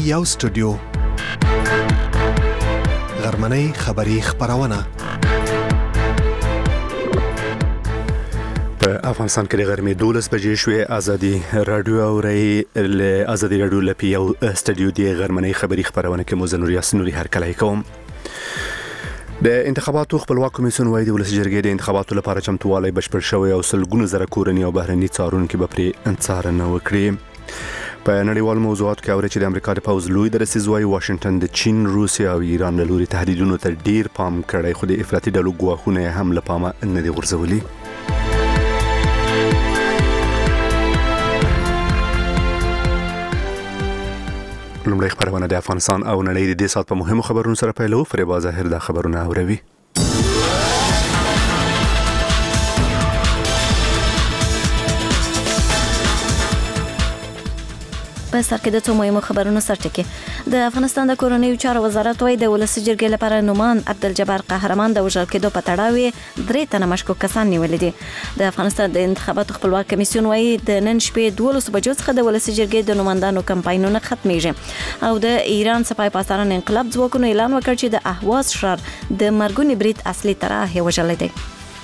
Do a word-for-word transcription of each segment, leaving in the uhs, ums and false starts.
یو سټوډیو غرمنۍ خبری خبرونه په افغانستان کې د غرمې دولس بجې شوې. ازادي رادیو اوري له ازادي رادیو لپاره یو سټوډیو دی غرمنۍ خبری خبرونه کې مو زنور یاسنوري هر کله کوم. د انتخاباتو خپلواک کمیسیون وايي د ولسی جرګې د انتخاباتو لپاره چمتووالی بشپړ شوی او سلګونه زره کورنۍ او بهرني څارونکو به پرې انصار نه وکړي. په نړیوال موضوعاتو کې اوري چې د امریکا د پوز لوی درسیز وايي واشنگټن د چین، روسیا او ایران له لوري تهدیدونو ته ډیر پام کړی، خو د افراطي ډلو ګواښونه هم له پامه نه دي غورځولي. لومړی خبرونه د افغانستان او نړۍ د دې سات په مهمو خبرونو سره پیلو. فریبا ظاهر د خبرونه اوروي. په سر کې د څو مهمو خبرونو سرټکی. د افغانستان د کورنیو چارو وزارت وايي د ولسی جرګې لپاره نومان عبدالجبار قهرمان د وژل کېدو په تړاو درې تنه مشکوک کسان نیولي دي. د افغانستان د انتخاباتو خپلواک کمیسیون وايي د نن شپې دولس بجو څخه د ولسی جرګې د نوماندانو کمپاینونه ختميږي او د ایران سپاه پاسداران انقلاب ځواکونو اعلان وکړ چې د اهواز شهر د مرګونی برید اصلي طرح وژل دي.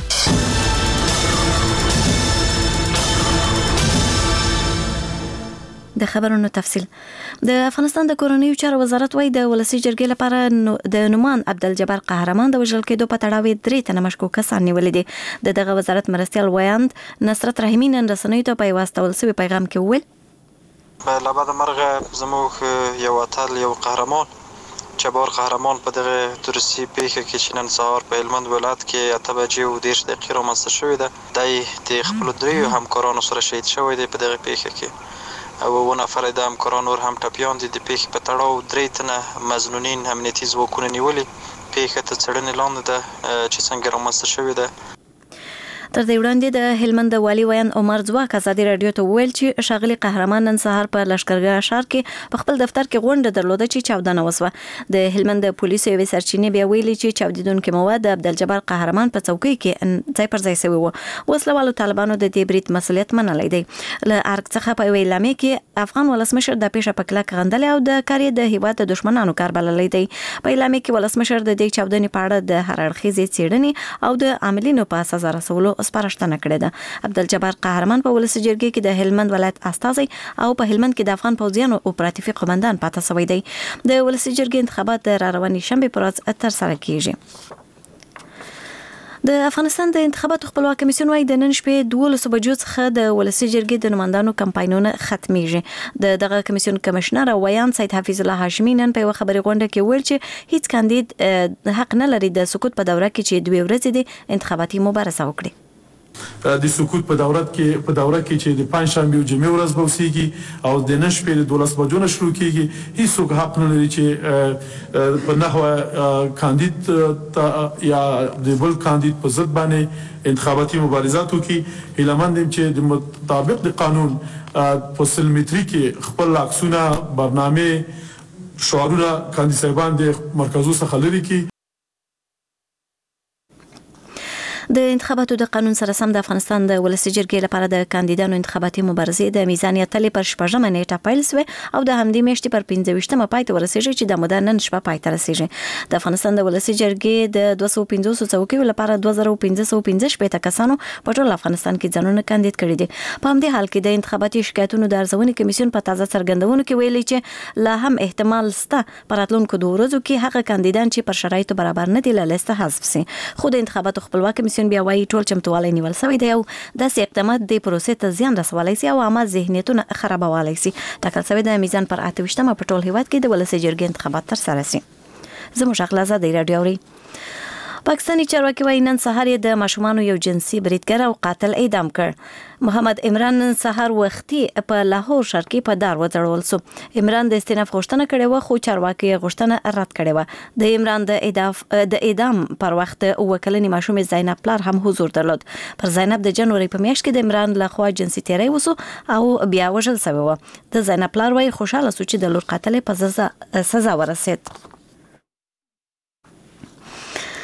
د خبرونو تفصیل. د افغانستان د کورنیو چارو وزارت وايي د ولسی جرګې لپاره د نومان عبدالجبار قهرمان د وژل کېدو په تړاو درې تنه مشکوک کسان نیولي دي. د دغه وزارت مرستیال ویاند نصرت رحیمی نن رسنیو ته په واستول سوي پیغام کې وویل په لابد مرغه زموږ یو اتل یو قهرمان جبار قهرمان په دغه تورسي پیښه کې چې نن سهار په هلمند ولایت کې اته بجې او دېرش دقیقې رامنځته شوې ده. دی د خپلو دریو همکارانو سره شهید شوی دی په دغه پیښه کې او و نفر د همکاران نور هم ټپیان دي. د پیښې په تړاو درې تنه مظنونین امنیتي ځواکونه نیولي. پیښه ته څېړنې لاندې ده چې څنګه رامنځته شوې ده. تر دې وړاندې د هلمند والي ویان عمر ځواک ازادي رادیو ته ویل چې شاغلي قهرمان نن سهار په لشکرګاه ښار کې په خپل دفتر کې غونډه درلوده چې چاودنه وسوه. د هلمند پولیسو یو سرچینې بیا ویلي چې چاودیدونکو مواد د عبدالجبار قهرمان په چوکۍ کې ځای پر ځای شوی و. وسلوالو طالبانو د دې برید مسؤلیت منلی دی. له ارګ څخه په اعلامیه کې افغان ولسمشر د پیښه په کلک غندل او د کاری د هیواد د دشمنانو کار بللی دی. په اعلامیه کې ولسمشر د دې چاودنې په اړه د هر اړخیزې څېړنې او د عاملینو په سزا رسولو سپارښتنه کړې ده. عبدالجبار قهرمان په ولسی جرګې کې د هلمند ولایت استازی او په هلمند کې د افغان پوځیانو اپراتیفي قومندان پاتې شوی دی. د ولسی جرګې انتخابات د راروانې شنبې پر ورځ ترسره کیږي. د افغانستان د انتخاباتو خپلواک کمیسیون وايي د نن شپې دولس بجو څخه د ولسی جرګې د نوماندانو کمپاینونه ختميږي. د دغه کمیسیون کمشنر ویان سید حفیظ الله هاشمی نن په خبري غونډه کې ویل چې هیڅ کاندید حق نه لري د سقوط په دوره کې چې دوه ورځې د انتخاباتي مبارزه وکړي. د سقوط په دوره کې په دوره کې چې د پنځشنبه او جمعې ورځ به وسیږي او د نن شپې د دولس بجو نه شروع کیږي. هیڅوک حق نه لري چې په نحوه کاندید یا د بل کاندید په ضد باندې انتخاباتي مبارزات وکړي. هیلمند چې د مطابق د قانون په سل متري کې خپل عکسونه برنامه شعارونه کاندید صاحبان د مرکزو څخه لري کی. د انتخاباتو د قانون سره سم د افغانستان د ولسی جرګې لپاره د کاندیدانو انتخاباتي مبارزې د میزانیت تلې پر شپږمه نیټه پیل شوه او د همدې میاشتې پر پنځه ویشتمه پای ته ورسیږي چې د موده نن شپه پای ته رسیږي. د افغانستان د ولسی جرګې د دوه سوه پنځوس څوکیو لپاره دوه زره پنځه سوه پنځه شپږ کسانو په ټول افغانستان کې ځانونه کاندید کړي دي. په همدې حال کې د انتخاباتي شکایتونو د ارزونې کمیسیون په تازه څرګندونو کې ویلي چې لا هم احتمال شته په راتلونکو دوه ورځو کې هغه کاندیدان چې پر شرایطو برابر نه دي له لیسته حذف شي. خو د انتخاباتو خپلواک کمیسیون بیا وايي ټول چمتووالی نیول شوی دی او داسې اقدامات د پروسې ته زیان رسولی شي او عامه ذهنیتونه خرابولی شي. ټاکل شوی د میزان پر اته ویشتمه په ټول هیواد کې د ولسی جرګې انتخابات ترسره شي. زموږ اخلاص د رادیو اوري. پاکستاني چارواکي وايي نن سهار د ماشومانو یو جنسي بریدګر او قاتل اعدام کړ. محمد عمران نن سهار وختي په لاهور ښار کې په دار وځړول شو. عمران د استیناف غوښتنه کړې و خو چارواکي غوښتنه رد کړې و. د عمران د اعدام د اعدام پر وخت وکلنې ماشوم زینب پلار هم حضور درلود. پر زینب د جنوري په میاشت کې د عمران لخوا جنسي تیری وسو او بیا وژل شوی و. د زینب پلار وايي خوشاله شو چې د لور قاتل په سزا سزا ورسید.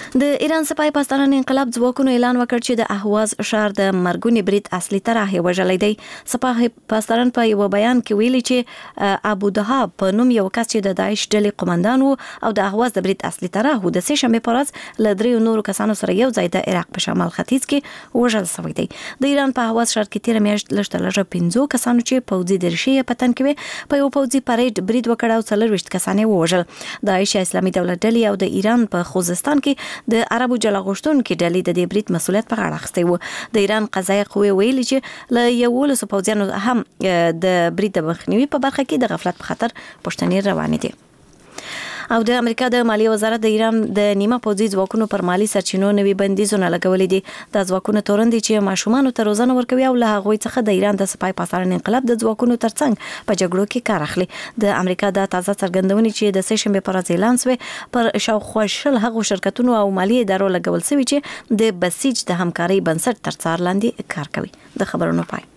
د ایران سپاه پاسداران انقلاب ځواکونو اعلان وکړ چې د اهواز ښار د مرګونی برید اصلي طرح یې وژلی دی. سپاه پاسداران په یو بیان کې ویلي چې ابو دهاب په نوم یو کس چې د داعش ډلې قومندان و او د اهواز د برید اصلي طرح و د سه شنبه په ورځ له دریو نورو کسانو سره یو ځای د عراق په شمال ختیځ کې وژل شوی دی. د ایران په اهواز ښار کې تیر میاشت لږ تر لږه پنځه کسانو چې پوځي درشي په تن کې په یو پوځي پریډ برید وکړ او څلورویشت کسان یې ووژل. داعش اسلامي دولت ډلې او د ایران په خوزستان کې د عربو جلا غوښتونکو ډلې د دې برید مسؤلیت په غاړه اخیستی و. د ایران قضایي قوې ویلي چې له یولسو پوځیانو هم د برید د مخنیوي په برخه کې د غفلت په خاطر پوښتنې روانې دي. او د امریکا د مالیې وزارت د ایران د نیمه پوځي ځواکونو پر مالی سرچینو نوي بندیزونه لګولې دي. د ځواکونو تورن دي چې ماشومان ته روزنه ورکوي او له هغوی څخه د ایران د سپاه پاسداران انقلاب د ځواکونو ترڅنګ په جګړو کې کار اخلي. د امریکا د تازه څرګندونې چې د سه شنبه پر ورځ اعلان شوه پر شاوخوا شل هغو شرکتونو او مالی ادارو لګول شوی چې د بسیج د همکارۍ بنسټ تر څار لاندې کار کوي. د خبرونو پای.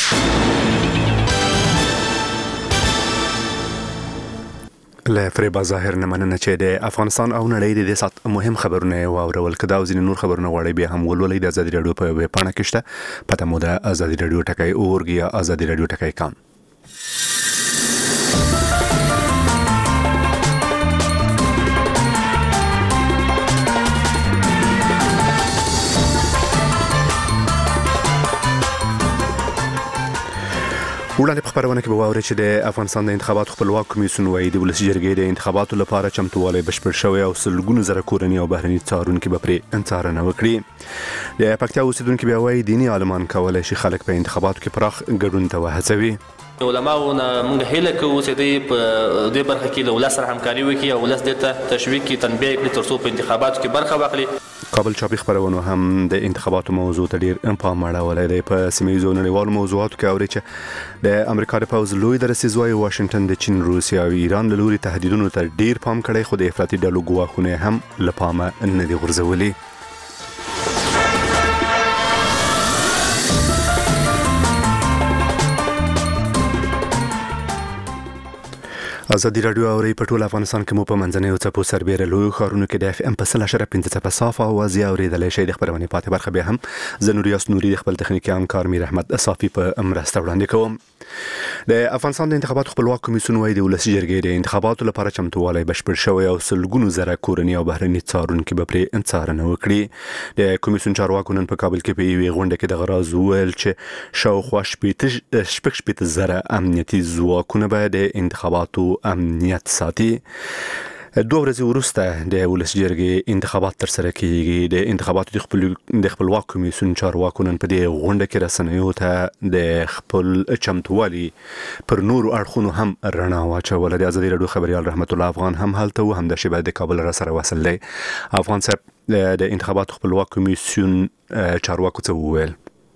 له فریبا ظاهر نه مننه چې د افغانستان او نړۍ د سات مهم خبرونه واورول. کدا او ځینې نور خبرونه غواړي به هم ولولئ د ازادي رادیو په ویب پاڼه کې شته. پته مو د ازادي رادیو ټکای اورګ یا ازادي رادیو ټکای کام. وړاندې په خبرونه کې به واورئ چې د افغانستان د انتخاباتو خپلواک کمیسیون وايي د ولسي جرګې د انتخاباتو لپاره چمتووالی بشپړ شوی او سلګونه زره کورني او بهرني څارونکي به پرې څارنه وکړي. د پکتیا اوسیدونکو بیا وايي دیني عالمان کولای شي خلک په انتخاباتو کې پراخ ګډون ته وهڅوي. علماونه موږ هیله کوو چې دوی په دې برخه کې له ولس سره همکاري وکړي او ولس دې ته تشویق کړي، تنبیه کړي تر څو په انتخاباتو کې برخه واخلي. کابل چاپی خبرونه هم د انتخاباتو موضوع ته ډیر پام اړولی دی. په سیمه ییزو نړیوالو موضوعاتو کې اوري چې د امریکا د پوځ لوی درسیزوي واشنگټن د چین، روسیا او ایران له لوري تهدیدونو ته ډیر پام کړی، خو د افراطي ډلو ګواښونه هم له پامه نه دي غورځولي. ازادي رادیو اوري په ټول افغانستان کې مو په منځنۍ او څپو سربېره لوی ښارونو کې د اف ام په سل اشاره پنځه څپه صافه اواز اورېدلی شئ. د خبرونې پاتې برخه بیا هم زه نوریاس نوري د خپل تخنیکي همکار میر احمد صافي په مرسته وړاندې کوم. د افغانستان د انتخاباتو خپلواک کمیسیون وايي د ولسي جرګې د انتخاباتو لپاره چمتووالی بشپړ شوی او سلګونو زره کورني او بهرني څارونکي به پرې څارنه وکړي. د کمیسیون چارواکو نن په کابل کې په یوې غونډه کې دغه راز وویل چې شاوخوا شپږ شپېته زره امنیتي ځواکونه به د انتخاباتو امنیت ساتي. دوه ورځې وروسته د ولسي جرګې انتخابات ترسره کیږي. د انتخاباتو د خپل د خپلواک کمیسیون چارواکو نن په دې غونډه کې رسنیو ته د خپل چمتووالي پر نورو اړخونو هم رڼا واچوله. د ازادي رادیو خبريال رحمت الله افغان هم هلته و، هم د شبه د کابل را سره وصل دی. افغان صاحب د انتخاباتو خپلواک کمیسیون چارواکو څه وویل؟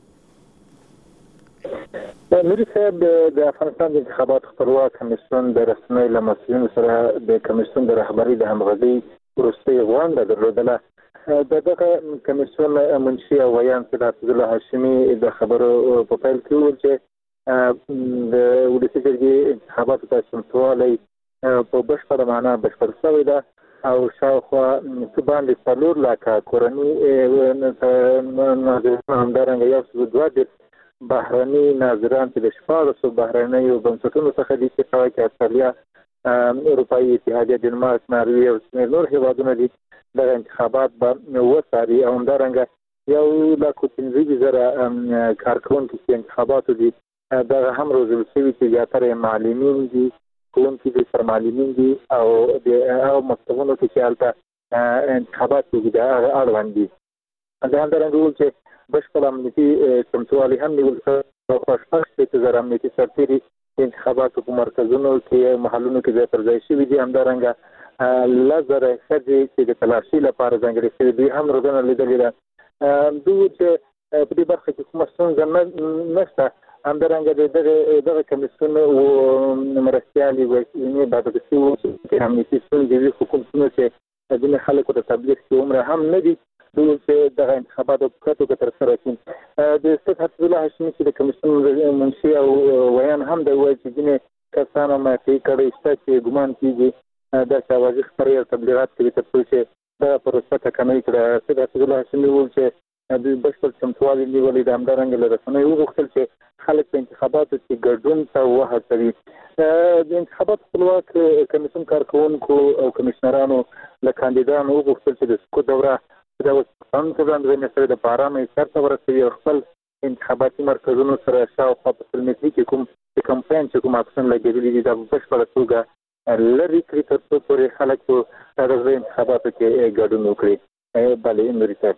نوري صاحب د افغانستان د انتخاباتو خپلواک کمیسیون د رسمي له مسؤلینو سره د کمیسیون د رهبرۍ د همغږۍ وروستۍ غونډه درلودله. د دغه کمیسیون منشي او ویان سید عبدالله هاشمي د خبرو په پیل کې وویل چې د ولسي جرګې انتخاباتو ته چمتووالی په بشپړه معنا بشپړ شوی ده او شاوخوا څه باندې څلور لاکه کورني ناظران همدارنګه یو سل دوه دېرش بهرني ناظران چې د شپاړسو بهرنیو بنسټونو څخه دي چې هغه کې استرالیا، اروپایي اتحادیه، ډنمارک، ناروې او شمېر نور هېوادونه دي. دغه انتخابات به وڅاري او همدارنګه یو لاک پنځه زره کارکوونکي چې انتخاباتو دي دغه هم روزل شوي چې زیاتره معلمین دي، ښوونکي دي، سرمعلمین دي او د هغو مکتبونو کې چې هلته انتخابات کېږي د هغه اړوند دي. د همدارنګه وویل چې بشپړ امنیتي چمتووالی هم نیول شوی او شپږ شپېته زره امنیتي سرتېري د انتخاباتو په مرکزونو کې محلونو کې ځای پر ځای شوي دي. همدارنګه لس زره ښځې چې د تلاشي لپاره ځانګړې شوي دوی هم روزنه لیدلې ده. دوی چې په دې برخه کې کومه ستونزه نشته. همدارنګه د دغه دغه کمیسیون مرستیالې وسیلې باید د سیمو امنیتي ستونزې وي، خو کوم څه چې ځینې خلکو د تبلیغ کې عمره هم نه دي دوی چې دغه انتخاباتو په ښه توګه ترسره کړي. د استاد عبدالله هاشمي چې د کمیسیون منشي او ویان هم دی وایي چې ځینې کسانو معافي کړی شته چې ګمان کېږي داسې اوازې خپرې او تبلیغات کوي تر څو چې دا پروسه ټکنۍ کړه. سید اسدالله هاشمي وویل چې دوی بشپړ چمتووالی نیولې د همدارنګه له رسنیو وغوښتل چې خلک په انتخاباتو کې ګډون ته وهڅوي. د انتخاباتو خپلواک کمیسیون کارکوونکو او کمیشنرانو له کاندیدانو وغوښتل چې د سکوت دوره د قانون په وړاندې باندې سره د بارامه سرته ورسوي او خپل انتخاباتي مرکزونو سره شاوخوا په سلمیتري کې کوم د کمپاین چې کوم اکسن لګېدلي دي دا په بشپړه توګه لرې کړي تر څو پورې خلک په دغه انتخاباتو کې ګډون وکړي. بلې نوري صاحب.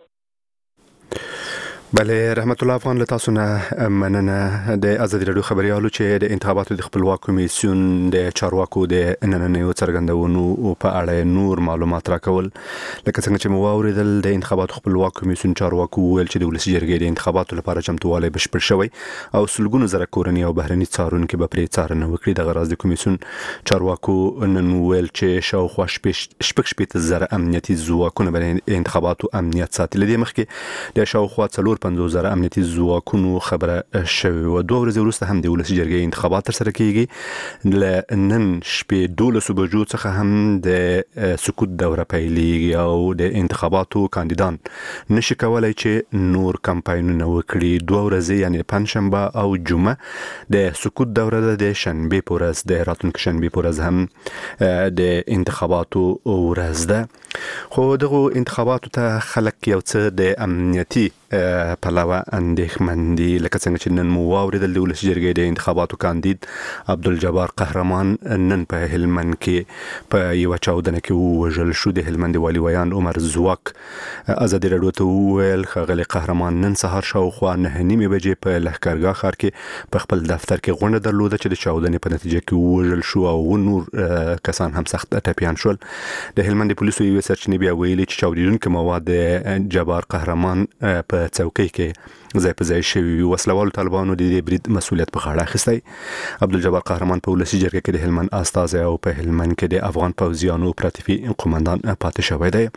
بله رحمت الله افغان له تاسو نه مننه. د ازادي راډیو خبريالو چې د انتخاباتو د خپلواک کمیسیون د چارواکو د نننیو څرګندونو په اړه نور معلومات راکول. لکه څنګه چې مو واوریدل د انتخاباتو خپلواک کمیسیون چارواکو ویل چې د ولسي جرګې د انتخاباتو لپاره چمتووالی بشپړ شوی او سلګونو زره کورنۍ او بهرني څارونکو به پرې څارنه وکړي. د غراض د کمیسیون چارواکو نن ویل چې شاوخوا شپږ شپږ زره امنیتي ځواکونه به انتخاباتو امنیت ساتي. لدې مخکې د شاوخوا څلور پنځوس زره امنیتي ځواکونو خبره شوې و. دوه ورځې وروسته هم د ولسي جرګې انتخابات ترسره کیږي. له نن شپې دولس بجو څخه هم د سکوت دوره پیلېږي او د انتخاباتو کاندیدان نشي کولای چې نور کمپاینونه وکړي. دوه ورځې یعنی پنځشنبه او جمعه د سکوت دوره د شنبه په ورځ د راتلونکي شنبه په ورځ هم د انتخاباتو ورځ ده. خو دغه انتخاباتو ته خلک یو څه د امنیتي پلوه اندېښمن دي. لکه څنګه چې نن مو واوریدل د ولسي جرګې د انتخاباتو کاندید عبدالجبار قهرمان نن په هلمند کې په یو چاودنه کې ووژل شو. د هلمند والي ویان عمر زواک ازادي راډیو ته وویل ښاغلی قهرمان نن سهار شاوخوا نه نیمې بجې په لښکرګاه ښار کې په خپل دفتر کې غونډه درلوده چې د چاودنې په نتیجه کې ووژل شو او نور کسان هم سخت ټپیان شول. د هلمند پولیسو یو سرچینې بیا ویلي چې چاودیدونکي مواد د جبار قهرمان په څوکۍ کې ځای په ځای شوي. وسلوالو طالبانو د دې برید مسؤلیت په غاړه اخیستی. عبدالجبار قهرمان په ولسي جرګه کې د هلمند استازی او په هلمند کې د افغان پوځیانو اپراتیفي قومندان پاتې شوی دی.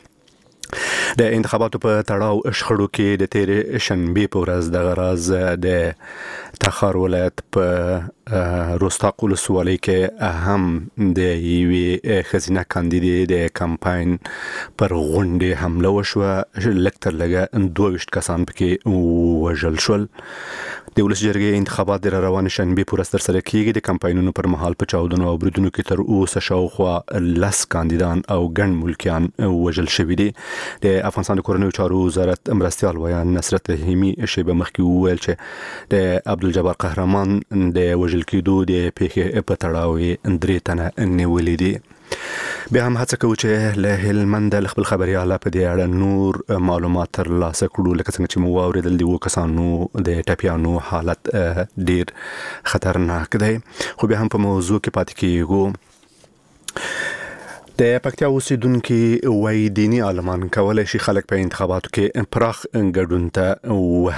د انتخاباتو په تړاو شخړو کې د تیرې شنبه په ورځ د غراض د تخار ولایت په روستاق ولسوالۍ کې هم د یوې ښځینه کاندیدې د کمپاین پر غونډې حمله وشوه. لږ تر لږه دوه ویشت کسان پکې ووژل شول. د ولسي جرګې انتخابات د روان شنبه په ورځ ترسره کیږي. د کمپاینونو پر مهال په چاودنو او بریدونو کې تر اوسه شاوخوا لس کاندیدان او ګڼ ملکیان وژل شوي دي. د افغانستان د کورنیو چارو وزارت مرستیال ویان نصرت رحیمي شیبه مخکې وویل چې د عبدالجبار قهرمان د وژل کېدو د پیښې په تړاو درې تنه نیولې دي. بیا هم هڅه کوو چې له هلمند له خپل خبرياله په دې اړه نور معلومات ترلاسه کړو. لکه څنګه چې مو واوریدل د وو کسانو د ټپیانو حالت ډیر خطرناک دی. خو بیا هم په موضوع کې پاتې کیږو. د پکتیا اوسیدونکو وایي دینی عالمان کولای شي خلک په انتخاباتو کې پراخ ګډون ته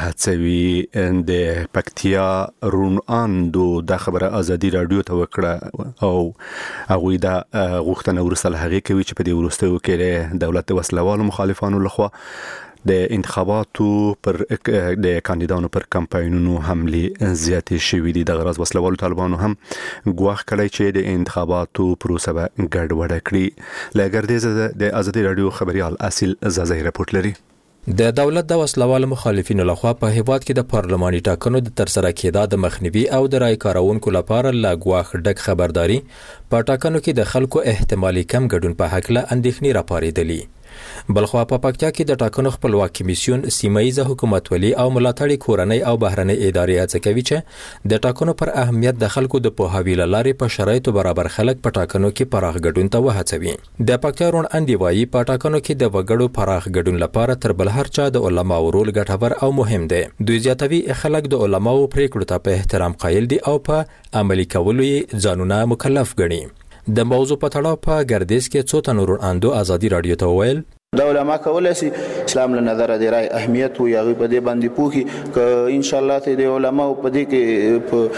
وهڅوي. د پکتیا روناندو د خبره ازادي راډیو ته وکړه او هغوی دا غوښتنه ورسره هغه کوي چې په دې وروستیو کې دولت د وسلوالو مخالفانو لخوا د انتخاباتو پر د کاندیدانو پر کمپاینونو حمله زیاتې شوې دي. د غراض وسلوالو طالبانو هم ګواښ کړی چې د انتخاباتو پروسه به ګډوډه کړي. لګردیزه د ازادي راډیو خبريال اصل زازي رپورټ لري. د دولت د وسلوالو مخالفینو لخوا په هیواد کې د پارلماني ټاکنو د ترسره کېدا د مخنیوي او د رای کارونکو لپاره لا ګواښ ډک خبرداري په ټاکنو کې د خلکو احتمالي کم ګډون په حق له اندېښنې راپارېدلې. بلخوا په پکتیا کې د ټاکنو خپلواک کمیسیون سیمایي حکومتولي او ملاتړي کورنۍ او بهرنۍ ادارې هڅه کوي چې د ټاکنو پر اهمیت د خلکو د پوهاوي لارې په شرایطو برابر خلک په ټاکنو کې پراخ ګډون ته وهڅوي. د پکتیا رون اندیوایي په ټاکنو کې د وګړو پراخ ګډون لپاره تر بل هر چا د علماو رول ګټور او مهم دی. دوی زیاتوي خلک د علماو پریکړو ته په احترام قایل دي او په عملي کولو یې ځانونه مکلف ګڼي. د موضوع په تړاو په ګردیز کې څو تنو رون اندو ازادي راډیو ته وویل د علماء کولای شي اسلام له نظر د رای اهمیت او یغي په دې باندې پوښي ک ان شاء الله ته د علماء په دې کې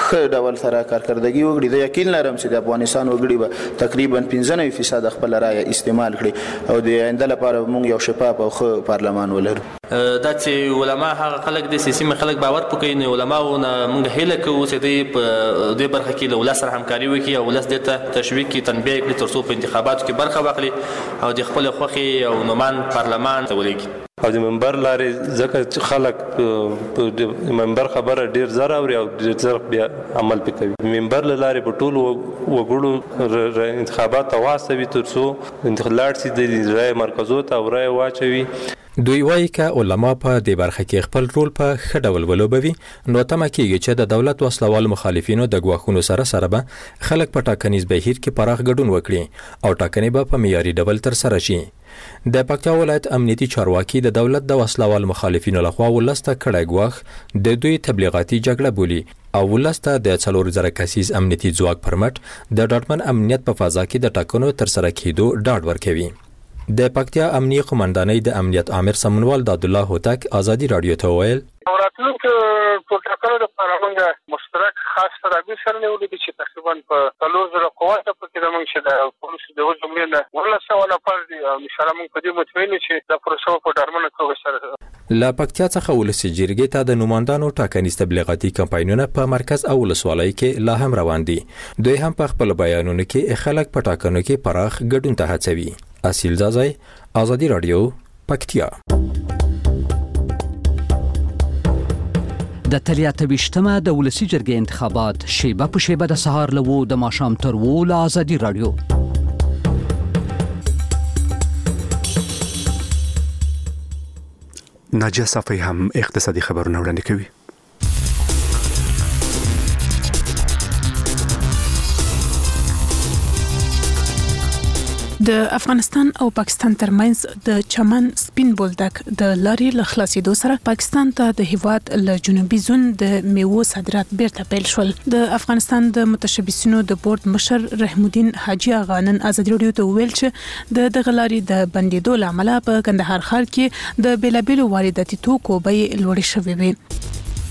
ښه ډول سره کارکردګي وکړي. د یقین لرم چې د افغانستان وګړي به تقریبا پنځه نوي فیصد خپل رایه استعمال کړي او د آینده لپاره موږ یو شفاف او ښه پارلمان ولرو. دا چې علما هغه خلک د سیاسي خلک باور پکې نه علماو نه موږ هیله کوو چې د دې برخه کې له ولس سره همکاري وکړي او ولس دې ته تشویق کړي تنبیه کړي ترڅو په انتخاباتو کې برخه واخلي او د خپل خوښي او نومان پارلمان ته ولېږي. او د منبر لارې ځکه چې خلک د منبر خبره ډیر زر اوري او ډیر زر بیا عمل پې کوي. منبر له لارې په ټولو وګړو انتخابات ته واستوي ترڅو لاړ شي د رایې مرکزو ته او رایې واچوي. دوی وایي که علما په دې برخه کې خپل رول په ښه ډول ولوبوي نو تمه کېږي چې د دولت وسلوال مخالفینو د ګواښونو سره سره به خلک په ټاکنیز بهیر کې پراخ ګډون وکړي او ټاکنې به په معیاري ډول ترسره شي. د پکتیا ولایت امنیتي چارواکي د دولت د وسلوال مخالفینو لخوا ولس ته کړی ګواښ د دوی تبلیغاتي جګړه بولي او ولس ته د څلور زره کسیز امنیتي ځواک پر مټ د ډاډمن امنیت په فضا کې د ټاکنو ترسره کېدو ډاډ ورکوي. د پکتیا امنیه قومندانۍ د امنیت عامر سمنوال د عبدالله هوتک ازادي رادیو ته وویل راتلونکو ټاکنو لپاره موږ مشترک خاص تدابیر سره نیولي دي چې تقریبا په څلور زره قوات پکې د موږ چې د پولیسو د جملې نه ولس سوه نفر دي او انشاءالله موږ په دې مطمئن یو چې دا پروسه په ډاډمنه توګه سره. له پکتیا څخه ولسي جرګې ته د نوماندانو ټاکنیز تبلیغاتي کمپاینونه په مرکز او ولسوالۍ کې لا هم روان دي. دوی هم په خپل بیانونو کې خلک په ټاکنو کې پراخ ګډون ته هڅوي. اصیل زازای آزادی رادیو پکتیا. د اتلیا تبیشتمه د ولسی جرګې انتخابات شیبه په شیبه د سهار لوو د ماښام تر وو له آزادي رادیو. ناجیه صافی هم اقتصادي خبرونه وړاندې کوي. د افغانستان او پاکستان ترمنځ د چمن سپین بولدک د لارې له خلاصېدو سره پاکستان ته د هیواد له جنوبي زون د میوو صادرات بیرته پیل شول. د افغانستان د متشبثینو د بورډ مشر رحم الدین حاجی آغا نن ازادي رادیو ته وویل چې د دغه لارې د بندېدو له امله په کندهار ښار کې د بیلابیلو وارداتي توکو بیې لوړې شوې وې.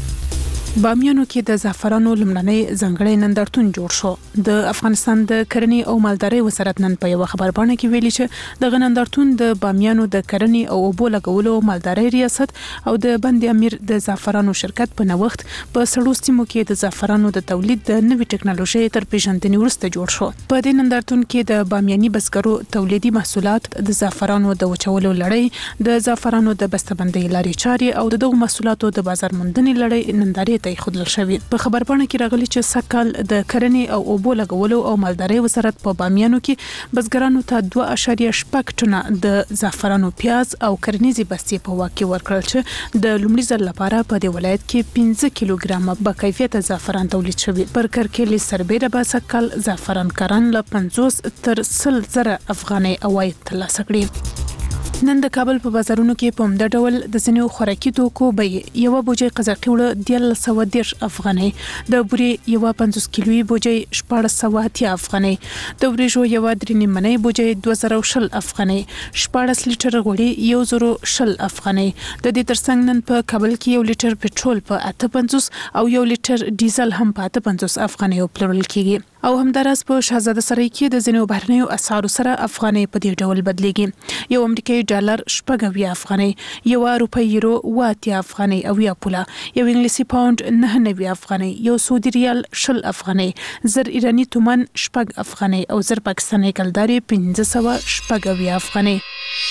بامیانو کې د زعفرانو لمړنۍ ځانګړی نندارتون جوړ شو. د افغانستان د کرنې او مالدارۍ وزارت نن په یو خبرپاڼه کې ویلي چې دغه نندارتون د بامیانو د کرنې او اوبو لګولو او مالدارۍ ریاست او د بند امیر د زعفرانو شرکت په نوښت په سړو سیمو کې د زعفرانو د تولید د نوې ټکنالوژي تر پیژندنې وروسته جوړ شو. په دې نندارتون کې د بامیاني بزګرو تولیدي محصولات، د زعفرانو د وچولو لړۍ، د زعفرانو د بسته‌بندۍ لارې چارې او دغه محصولاتو د بازار موندنې لړۍ نندارې خودل شوی. په خبرپاڼه کې راغلی چې سکهال د کرنې او اوبو لګولو او مالدارۍ وزارت په بامیانو کې بزګرانو ته دوه اعشاریه شپږ ټنه د زعفرانو پیاز او کرنیزي بستې په واک کې ورکړل چې د لومړي ځل لپاره په دې ولایت کې پنځه کیلوګرامه با کیفیت زعفران تولید شوی. پر کرکېلي سربېره به سکهال زعفران کاران له پنځوس تر سل زره افغانۍ عواید ترلاسه کړي. نن د کابل په بازارونو کې په همدا ډول د ځینو خوراکي توکو بیې یوه بوجۍ قزاقي وړه دیارلس سوه دېرش افغانۍ، د بورې یوه پنځوس کیلوي بوجۍ شپاړس سوه اتیا افغانۍ، د وریژو یوه درې نیمنۍ بوجۍ دوه زره شل افغانۍ، شپاړس لیټر غوړي یو زرو شل افغانۍ. د دې ترڅنګ نن په کابل کې یو لیټر پټرول په اته پنځوس او یو لیټر ډیزل هم په اته پنځوس افغانۍ پلورل کیږي. او همداراز په شاهزاده سرای کې د ځینو بهرنیو اسعارو سره افغانۍ په دې ډول بدلیږي. یو امریکایي ډالر شپږ اویا افغانۍ، یو روپۍ یورو اوه اتیا افغانۍ او یا پوله، یو انګلیسي پاوند نهه نوي افغانۍ، یو سعودي ریال شل افغانۍ، زر ایراني تومان شپږ افغانۍ او زر پاکستاني کلدارې پنځه سوه شپږ اویا افغانۍ.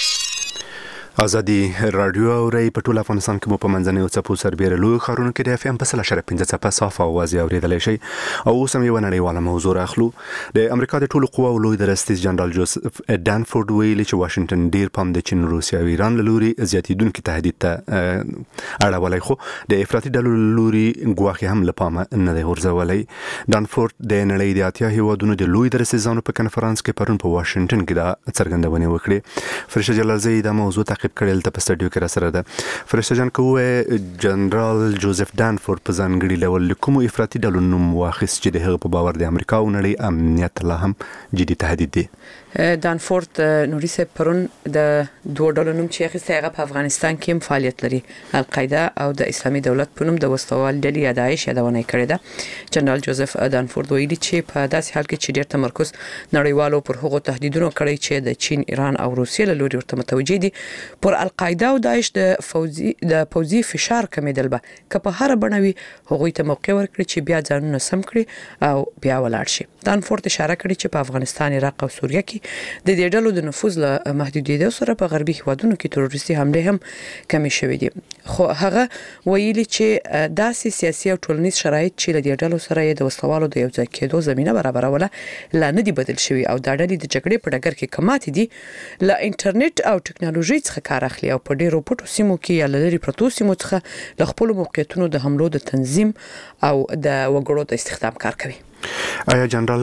ازادي رادیو اوري په ټول افغانستان کې مو په منځنۍ څپو سربېره لوی ښارونو کې د اف ام په سل اشاریه پنځه څپه صاف اواز اورېدلی شي. او اوس هم یوه نړیواله موضوع راخلو. د امریکا د ټولو قواو لوی درستیز جنرال جوزف ډانفورد ویلي چې واشنګټن ډیر پام د چین، روسیه او ایران له لوري زیاتېدونکي تهدید ته اړولی، خو د افراطي ډلو له لوري ګواښ هم له پامه نه دی غورځولی. ډانفورد د نړۍ د اتیا هیوادونو د لوی درستیزانو په کنفرانس کې پرون په واشنګټن کې دا څرګندونې وکړې. فرشته جلالزی دا موضوع تعقیب کړل ته په سټډیو کې را سره ده. فرشته جان کوه جنرال جوزف ډانفورد په ځانګړي ډول له کومو افراطي ډلو نوم واخیست چې د هغه په باور د امریکا او نړۍ امنیت لا هم جدي تهدید دی؟ دانفورد نوري صاحب پرون د دوه ډول نوم چې اخیسته هغه په افغانستان کې هم فعالیت لري، القاعده او د اسلامي دولت په نوم د وسوال ډلې یا داعش یادونه کړې ده. جنرال جوزف دانفورد ویلي چې په داسې حال کې چې ډېر تمرکز نړیوالو پر هغو تهدیدونو کړی چې د چین، ایران او روسیې له لوري ورته متوجه دي، پر القاعده او داعش د فوزي د فوزي فشار کمیدل به که په هر بڼه وي هغوی ته موقع ورکړي چې بیا ځانونه سم کړي او بیا ولاړ شي. دانفورد اشاره کړې چې په افغانستان، عراق او سوریه کې د دې ډلو د نفوذ له محدودیت سره په غربي هیوادونو کې تروریستي حمله هم کمې شوې دي. خو هغه ویلي چې داسې سیاسي او ټولنیز شرایط چې له دې ډلو سره د وسلوالو د یو ځای کېدو زمينه برابروله لا نه دي بدل شوي او دا ډلې د جګړې په ډګر کې کماتې دي، له انټرنیټ او ټکنالوژي څخه کار اخلي او په ډېرو پټو سیمو کې یا لری پروتو سیمو څخه له خپل موقعیتونو د حملو د تنظیم او د وګړو د استخدام کار کوي. آیا جنرال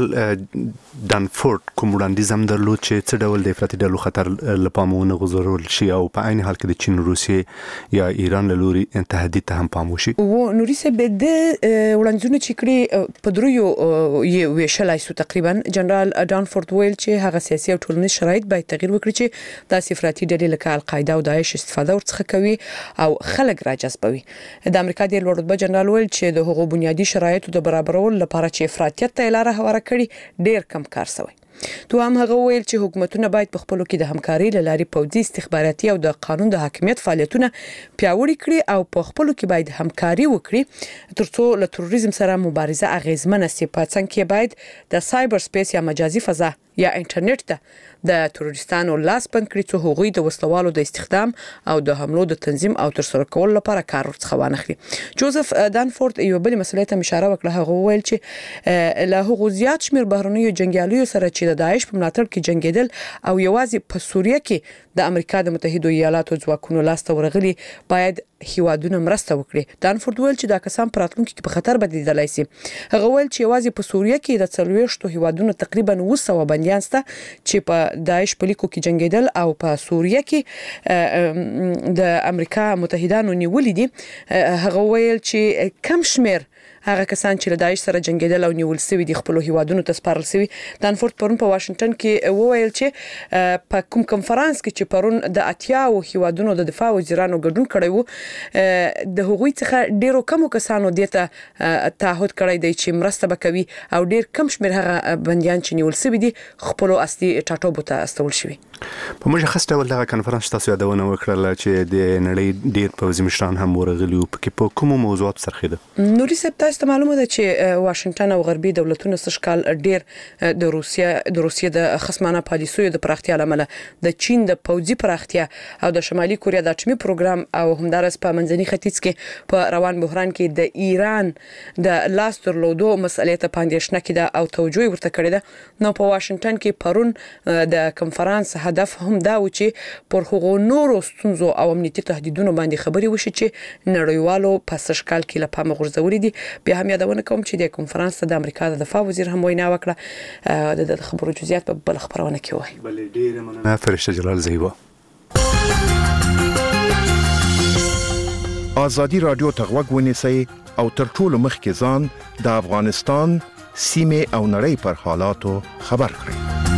دانفورد کوم وړاندیز هم درلود چې څه ډول د افراطي ډلو خطر له پامه ونه غورځول شي او په عین حال کې د چین، روسیې یا ایران له لوري تهدید ته هم پام وشي؟ و نوري صاحب د وړاندیزونو چې کړي په دریو یو ویشلای سو تقریبا جنرال دانفورد ویل چې هغه سیاسي او ټولنیز شرایط باید تغییر وکړي چې د افراطي ډلې لکه القاعده او داعش استفاده ورڅخه کوي او خلک راجذبوي. د امریکا د لوړ رتبه جنرال ویل چې د هغو بنیادی شرایطو د برابرولو لپاره چې افراطیت ته لاره هواره کړي ډیر کم کار شوی. تو هم هغه ویل چې حکومتونه باید په خپلو کې د همکاري لاري پوځي، استخباراتي او د قانون د حاکمیت فعالیتونه پیاوړي کړي او په خپلو کې باید همکاري وکړي ترڅو له تروریزم سره مبارزه اغیزمنه شي. په څنګه کې باید د سایبر سپیس یا مجازي فضا یا انټرنیټ ته د تروریستانو لاس بند کړي چې هغوی د وسلوالو د استخدام او د حملو د تنظیم او ترسره کولو لپاره کار ورڅخه وانخلي. جوزف دانفورد یو بل مسلې ته اشاره وکړه، هغه ویل چې له هغو زیات شمیر بهرنیو جنگیالیو سره چې د داعش په ملاتړ کې جنگیدل او یوازې په سوریه کې د امریکا د متحده ایالاتو ځواکونو لاسته ورغلي باید هیوادونه مرسته وکړي. دانفورد ویل چې دا کسان په راتلونکي کې په خطر بدلیدلای شي. هغه ویل چې یوازې په سوریه کې د څلوېښتو هیوادونو تقریبا اوه سوه بندیان شته چې په داعش په لیکو کې جنگیدل او په سوریه کې د امریکا متحدانو نیولې دي. هغه ویل چې کم شمیر هغه کسان چې له داعش سره جنگیدل او نیول شوی دي خپل هیوادونو ته سپارل شوی. دانفورد پرون په واشنگټن کې وویل چې په کوم کنفرانس کې چې پرون د اتیا او هیوادونو د دفاع وزیرانو ګډون کړی وو، د هغوی څخه ډیرو کمو کسانو دته تعهد کړی دی چې مرسته وکوي او ډیر کم شمیر هغه بنديان چې نیول شوی دي خپل اصلي ټاټوبو ته استول شوی. په مشخص ډول دغه کنفرانس تاسو یادونه وکړه چې د نړۍ ډیر پوځي مشران هم ورغلي او په کوم موضوعات سرخیده؟ نوري صاحب تاسو معلومه ده چې واشنگټن او غربي دولتونه سشکال ډیر د روسیا د روسیا د خصمانه پالیسیو د پراختیا لامل د چین د پوځي پراختیا او د شمالي کوریا د اټومي پروګرام او همدارس په منځني ختیځ کې په روان بحران کې د ایران د لاس درلودو مسلې ته پاندېشنه کړه او توجه ورته کړې ده. نو په واشنگټن کې پرون د کنفرانس هدف هم دا و چې پر هغو نورو ستونزو او امنیتي تهدیدونو باندې خبري وشي چې نړیوالو په سشکال کې لپاره غورځولې دي. بیا هم یادونه کوم چې د کنفرانس د امریکا د دفاع وزیر هم وینا وکړه. د خبرو جزئیات په بل خبرونه کې وایي. بل ډیر مننه فرشته جلال زیوا. آزادی رادیو ته غوږ ونیسئ او تر ټولو مخکې ځان د افغانستان سیمه او نړۍ پر حالاتو خبر کړئ.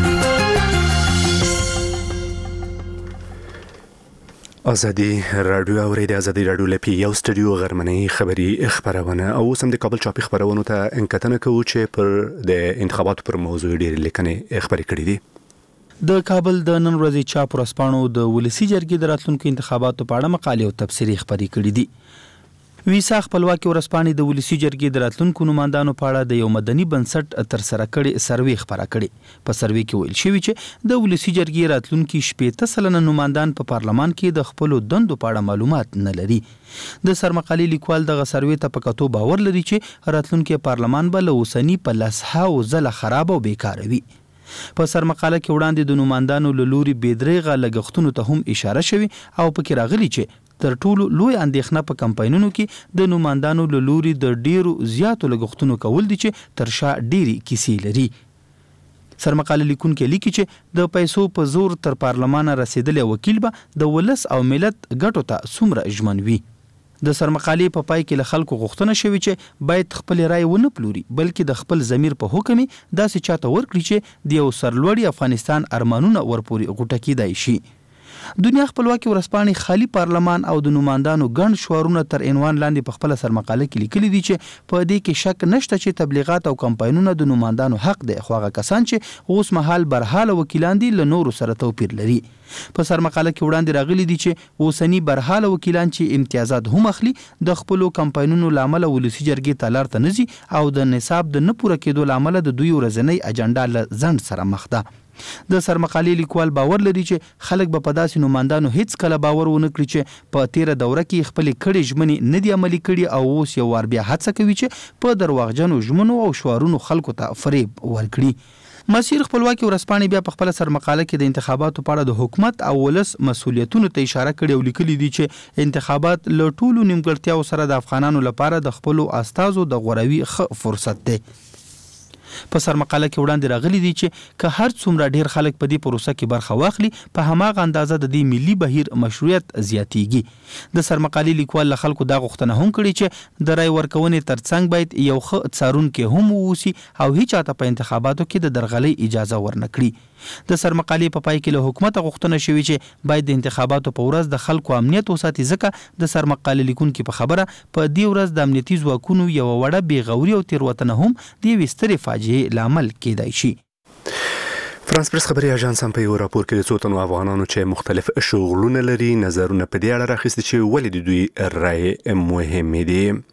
آزادی رادیو اوري د آزادی رادیو لپاره یو استودیو غرمنۍ خبری خبرونه او سم د کابل چاپی خبرونه ته انکتنه کوي چې پر د انتخاباتو پر موضوع ډېر لیکنې خبري کړې دي. د کابل د نن ورځې چاپ ورسپانو د ولسی جرګې د راتلونکو انتخاباتو په اړه مقالې او تبصرې خبري کړې دي. ویسا خپلواکي ورسپانې د ولسی جرګې د راتلونکو نمائندانو په اړه د یو مدني بنسټ تر سره کړي سروې خبره کړي. په سروې کې ویل شوی چې د ولسی جرګې راتلونکي شپږ سلنه نمائندان په پارلمان کې د خپل دندو په اړه معلومات نه لري. د سرمقالي لیکوال دغه سروې ته په کتو باور لري چې راتلونکي پارلمان به له اوسنی په لسهاو زله خراب او بیکاره وي. په سرمقاله کې وړاندې د نمائندانو له لوري بېدریغه لګښتونو ته هم اشاره شوی او پکې راغلي چې تر ټولو لوی اندېښنه په کمپاینونو کې د نمائندانو له لوري د ډیرو زیاتو لګښتونو کول دي چې تر شا ډیری کیسې لري. سرمقاله لیکونکي لیکي چې د پیسو په زور تر پارلمانه رسیدلی وکیل به د ولس او ملت ګټو ته څومره ژمن وي. د سرمقالې په پای کې له خلکو غوښتنه شوې چې باید خپل رائے ونه پلوري بلکې د خپل ضمیر په حکم داسې چاته ورکړي چې د یو سرلوړي افغانستان ارمانونه ورپوري غوټه کیدای شي. دنیا خپلواکي ورځپاڼې خالي پارلمان او د نوماندانو ګڼ شعارونه تر عنوان لاندې په خپل سرمقاله کې لیکلي دي چې په دې کې شک نشته چې تبلیغات او کمپاینونه د نوماندانو حق دی، خو هغه کسان چې اوس مهال برحاله وکیلان دي له نورو سره توپیر لري. په سرمقاله کې وړاندې راغلي دي چې اوسنی برحاله وکیلان چې امتیازات هم اخلي د خپلو کمپاینونو لامل ولسی جرګې ته لار ته نزي او د نصاب د نه پوره کېدو لامل د دوی ورځنی اجنډا له ځنډ سره مخ ده. د سرمقالې لیکوال باور لري چې خلک به په داسې نوماندانو هیڅ کله باور ونه کړي چې په تیره دوره کې خپل کړي ژمنې نه دي عملي کړي او اوس یو وار بیا هڅه کوي چې په درواغجنو ژمنو او شعارونو خلکو ته فریب ورکړي. مسیر خپلواکي ورځپاڼې بیا په خپل سرمقاله کې د انتخاباتو په اړه د حکومت او ولس مسؤلیتونو ته اشاره کړې او لیکلي دي چې انتخابات له ټولو نیمګړتیاو سره د افغانانو لپاره د خپلو استازو د غوروي ښه فرصت دی. په سرمقاله کې وړاندې راغلي دي چې که هر څومره ډیر خلک په دې پروسه کې برخه واخلي په هماغه اندازه د دې ملي بهیر مشروعیت زیاتیږي. د سرمقالې لیکوال له خلکو دا غوښتنه هم کړې چې د رای ورکونې ترڅنګ باید یو ښه څارونکی هم واوسي او هیڅ چاته په انتخاباتو کې د درغلۍ اجازه ورنکړي. د سرمقالې په پای کې له حکومت غوښتنه شوې چې باید د انتخاباتو په ورځ د خلکو امنیت وساتي، ځکه د سرمقالې لیکونکو په خبره په دې ورځ د امنیتي ځواکونو یو وړه بېغوري او تېروتنه هم د یوې سترې فاجعې لامل کېدای شي. فرانس پریس خبري اژانس هم په یو راپور کې د څو تنو افغانانو چې مختلف شغلونه لري نظرونه په دې اړه راخیستي چې ولې د دوی رائے مهم دي.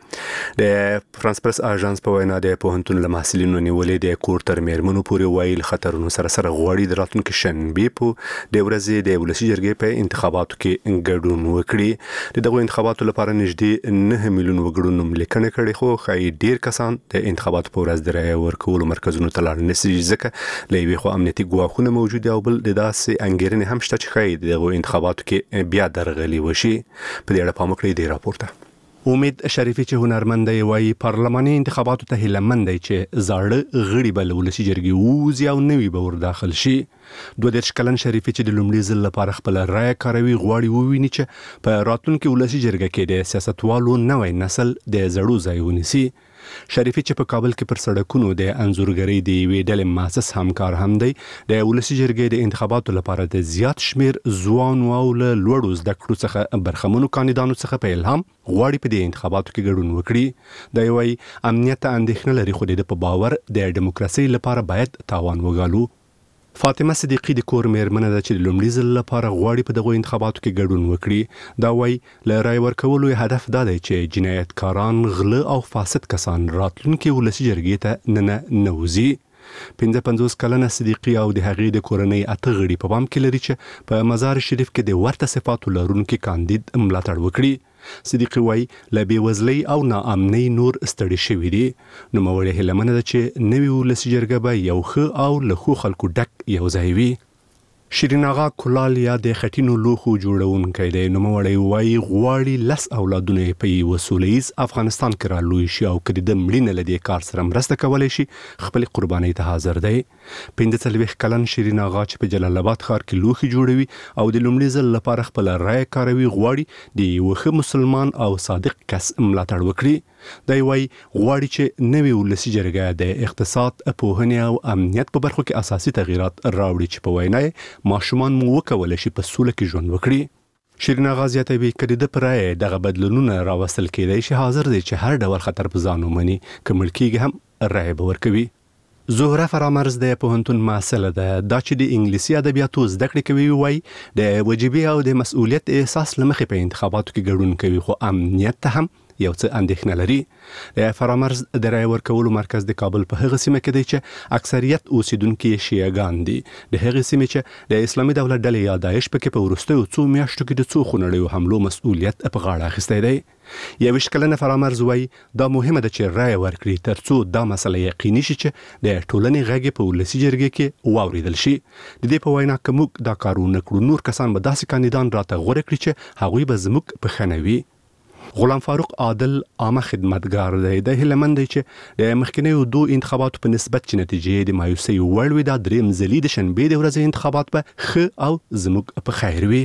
د فرانس پریس اژانس په وینا د پوهنتون له محصلینو نیولې د کور تر میرمنو پورې وایي خطرونو سره سره غواړي د راتلونکي شنبې په د ورځې د ولسی جرګې په انتخاباتو کې ګډون وکړي. د دغه انتخاباتو لپاره نږدې نه میلیون وګړو نوم لیکنه کړې، خو ښایي ډیر کسان د انتخاباتو په ورځ د رائے ورکولو مرکزونو ته لاړ نشي، ځکه له یوې خوا امنیتي ګواښونه موجود او بل د داسې انګیرنې هم شته چې ښایي دغه انتخاباتو کې بیا درغلي وشي. په دې اړه پام وکړئ د راپورته. امید شریفی چې هنرمند دی وایي پارلماني انتخاباتو ته هیلهمند دی چې زاړه غړي به له ولسي جرګې ووځي او نوي به ور داخل شي. دوه دېرش کلن شریفی چې د لومړي ځل لپاره خپله رایه کاروي غواړي وویني چې په راتلونکي ولسي جرګه کې د سیاستوالو نوی نسل د زړو ځای ونیسي. شریفی چې په کابل کې پر سړکونو د انځورګرۍ د یوې ډلې مؤسس همکار هم دی، د ولسي جرګې د انتخاباتو لپاره د زیات شمیر ځوانو او له لوړو زده کړو څخه برخمنو کاندیدانو څخه په الهام غواړي په دې انتخاباتو کې ګډون وکړي. دا یوه امنیت اندېښنه لري، خو د په باور د ډیموکراسۍ لپاره باید تاوان وګالو. فاطمه صدیقی د کور میرمنه ده چې د لومړي ځل لپاره غواړي په دغو انتخاباتو کې ګډون وکړي. دا وایي له رای ورکولو هدف دا دی چې جنایتکاران، غله او فاسد کسان راتلونکي ولسي جرګې ته نه نوځي. پنځه پنځوس کلنه صدیقی او د هغې د کورنۍ اته غړي په پام کې لري چې په مزار شریف کې د ورته صفاتو لرونکي کاندید ملاتړ وکړي. صدیقی وایي له بېوزلۍ او ناامنۍ نور ستړي شوي دي. نوموړې هیلهمنه ده چې نوې ولسي جرګه به یو ښه او له ښو خلکو ډک یو ځای وي. شیرین آغا کلال یا د خټینو لوښو جوړونکی دی. نوموړی وایي غواړي لس اولادونه په یوه سوله ییز افغانستان کې رالوی شي او که د ده مړینه له دې کار سره مرسته کولی شي خپلې قربانۍ ته حاضر دی. پنځه څلوېښت کلن شیرین آغا چې په جلال آباد ښار کې لوښي جوړوي او د لومړي ځل لپاره خپله رایه کاروي غواړي د یوه ښه مسلمان او صادق کس ملاتړ وکړي. دی وایي غواړي چې نوې ولسي جرګه د اقتصاد، پوهنې او امنیت په برخو کې اساسي تغییرات راوړي چې په وینا یې ماشومان مو وکولی شي په سوله کې ژوند وکړي. شیرین آغا زیاتوي که د ده په رایه دغه بدلونونه راوستل کېدی شي حاضر دی چې هر ډول خطر په ځان ومني، که مړ کېږي هم رایه به ورکوي. زهره فرامرز د پوهنتون محصله ده. دا چې د انګلیسي ادبیاتو زده کړې کوي وایي د وجیبې او د مسؤلیت احساس له مخې په انتخاباتو کې ګډون کوي، خو امنیت ته هم یو څه اندېښنه لري. د فرامرز د رای ورکولو مرکز د کابل په هغه سیمه کې دی چې اکثریت اوسیدونکي یې شیعهګان دي. د هغې سیمې چې د اسلامي دولت ډلې یا داعش پکې په وروستیو څو میاشتو کې د څو خونړیو حملو مسؤلیت په غاړه اخیستی دی. یویشت کلنه فرامرز وایي دا مهمه ده چې رای ورکړي تر څو دا مسله یقیني شي چې د ټولنې غږ په ولسي جرګې کې واورېدل شي. د دې په وینا که موږ دا کار ونه کړو نور کسان به داسې کاندیدان راته غوره کړي چې هغوی به زموږ په ښه نه وي. غلام فاروق عادل عامه خدمتګار دی. د هیلهمند دی چې د مخکنیو دوه انتخاباتو په نسبت چې نتیجې د مایوسۍ وړ وي، دا درېیم ځلي د شنبې د ورځې انتخابات به ښه او زموږ په خیر وي.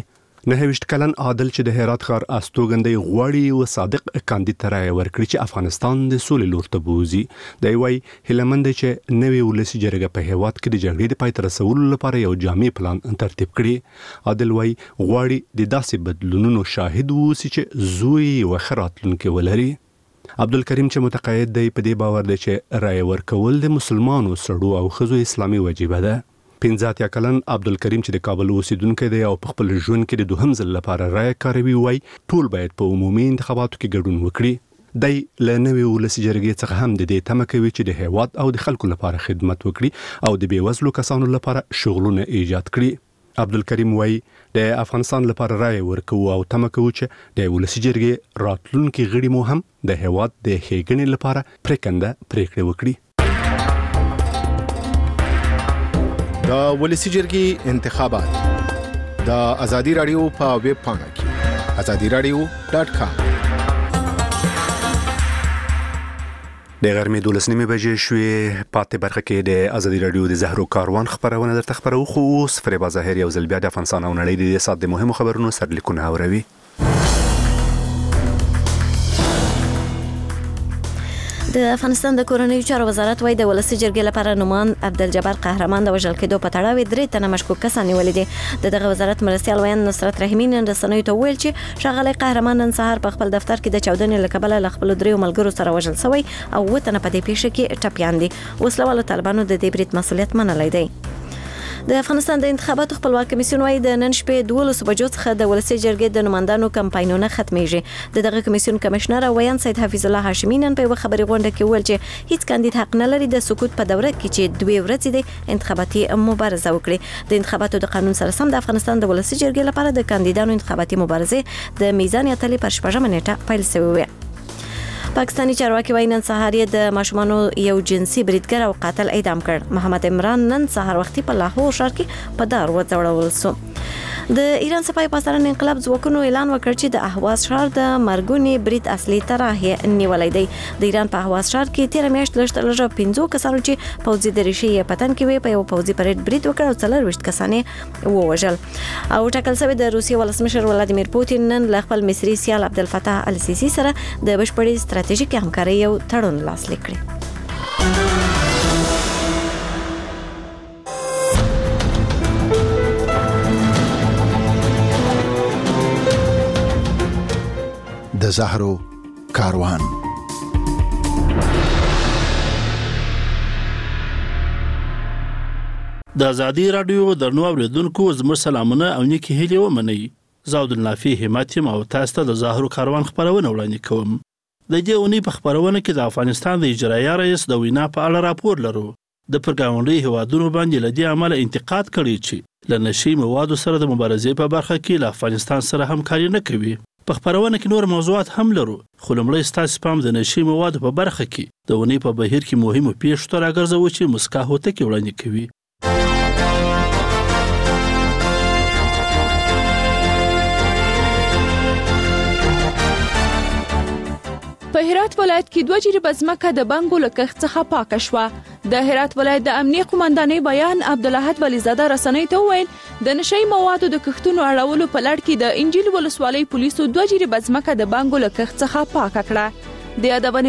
نهویشت کلن عادل چې د هرات ښار استوګندۍ غواړي او صادق کاندید ته رایه ورکړي چې افغانستان د سولې لور ته بوځي. دی وايي هیلمند چې نوې ولسي جرګه په هیواد کې د جګړې د پای ته رسولو لپاره یو جامع پلان ترتیب کړي. عادل وايي غواړي د داسې بدلونونو شاهد واوسي چې زوی یو ښه راتلونکی ولري. عبدالکریم چې متقاعد دی په دې باور دی چې رایه ورکول د مسلمانو سړو او ښځو اسلامي وجیبه ده. پنځه اتیا کلن عبدالکریم چې د کابل اوسیدونکی دی او په خپل ژوند کې د دوهم ځل لپاره رایه کاروي وایي ټول باید په عمومي انتخاباتو کې ګډون وکړي. دی له نوې ولسي جرګې څخه هم د دې تمه کوي چې د هیواد او د خلکو لپاره خدمت وکړي او د بېوزلو کسانو لپاره شغلونه ایجاد کړي. عبدالکریم وایي د افغانستان لپاره رایه ورکوو او تمه کوو چې د ولسي جرګې راتلونکي غړي مو هم د هیواد د ښېګڼې لپاره پرېکنده پرېکړې وکړي. د ولسي جرګې انتخابات د ازادي رادیو په ویب پاڼه کې ازادي رادیو ډاټ کام. د غرمې دولس نیمې بجې شوې. پاتې برخه کې د ازادي رادیو د زهرو کاروان خبرونه درته خبرو خو اوس فریبا ظاهر یو ځل بیا د افغانستان او نړۍ د دې سات د مهمو خبرونو سرلیکونه اوروي. د افغانستان د کورنیو چارو وزارت وايي د ولسي جرګې لپاره نومان عبدالجبار قهرمان د وژل کېدو په تړاو درې تنه مشکوک کسان نیولې دي. د دغه وزارت مرستیال ویان نصرت رحیمي نن رسنیو ته ویل چې ښاغلی قهرمان نن سهار په خپل دفتر کې د چاودنې له کبله له خپلو دریو ملګرو سره وژل شوی او اووه تنه په دې پیښه کې ټپیان دي. وسلوالو طالبانو د دې برید مسؤلیت منلی دی. د افغانستان د انتخاباتو خپلواک کمیسیون وايي د نن شپې دولس بجو څخه د ولسي جرګې د نمائندانو کمپاینونه ختمېږي. د دغه کمیسیون کمشنر ویان سید حفیظ الله هاشمي نن په یوه خبري غونډه کې ویل چې هیڅ کاندید حق نه لري د سکوت په دوره کې چې دوې ورځې د انتخاباتي مبارزه وکړي. د انتخاباتو د قانون سره سم د افغانستان د ولسي جرګې لپاره د کاندیدانو انتخاباتي مبارزې د میزان اتلې پر شپږمه نیټه پیل شوې وه. پاکستانی چارواکي وايي نن سهار یې د ماشومانو یو جنسي بریدګر او قاتل اعدام کړ. محمد عمران نن سهار وختي په لاهور ښار کې په دار وځړول شو. د ایران صفای پاسداران انقلاب ځواکونو اعلان وکړ چې د اهواز ښار د مرګونی برید اصلي طرح نیولای دی. د ایران په اهواز ښار کې تیر میاشت لږ تر لږه پنځه کسانو چې پوځي دریشي یې پتن کې وي په یو پوځي پریډ برید وکړ او څلرویشت کسان یې ووژل. او ټاکل شوی د روسیې ولسمشر ولادیمیر پوتین نن له خپل مصري سیال عبدالفتاح السیسي سره د بشپړې ستراتیژیکې همکارۍ یو تړون لاسلیک کړی. د زهرو کاروان. د ازادي رادیو درنو اوریدونکو زموږ سلامونه او نیکی هیلې ومنئ. زه عبدالنافع همت یم او تاسو ته د زهرو کاروان خبرونه وړاندې کوم. د دې اونۍ په خبرونه کې د افغانستان د اجرایه رئیس د وینا په اړه راپور لرو. د پرګاونډي هیوادونو باندې له دې عمله انتقاد کړی چې له نشي موادو سره د مبارزې په برخه کې له افغانستان سره همکاري نه کوي. په خبرونه کې نور موضوعات هم لرو خو لومړی ستاسو پام د نشي موادو په برخه کې د ونې په بهیر کې مهمو پیښو ته راګرځوو چې مسکا هوتکې وړاندې کوي. په هرات ولایت کې دوه جریبه ځمکه د بنګو له کښت څخه پاکه شوه. د هرات ولایت د امنیه قومندانۍ بیان عبدالاحد ولیزاده رسنیو ته وویل د نشي موادو د کښتونو اړولو په لړ کې د انجیل ولسوالۍ پولیسو دوه جریبه ځمکه د بنګو له کښت څخه پاکه کړه. د یادونې